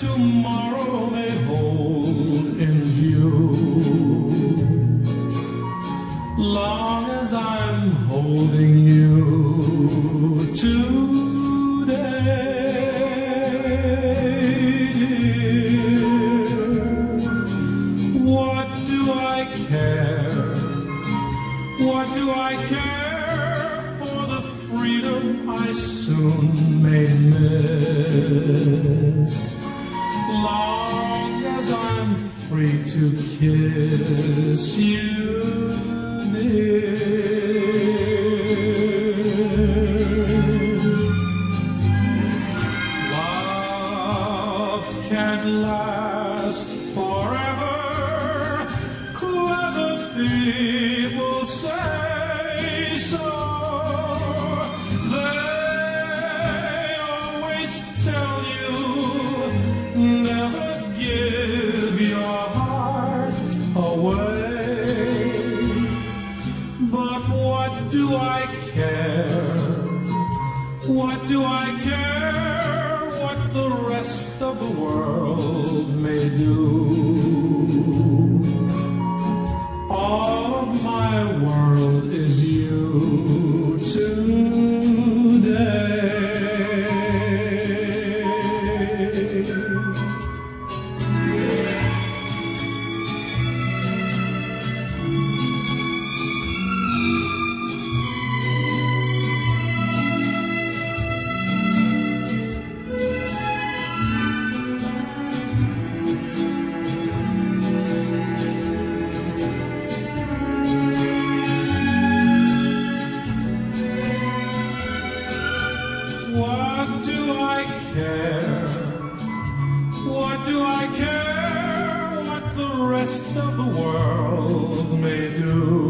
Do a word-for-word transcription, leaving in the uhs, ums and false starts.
tomorrow may hold in view. Long as I'm holding you today, what do I care? What do I care for the freedom I soon may miss? Long as I'm free to kiss you, dear. Love can't last forever. Clever people say so. They always tell you never give your heart away. But what do I care? What do I care what the rest of the world may do? All of my world is you today. What do I care? What do I care what the rest of the world may do?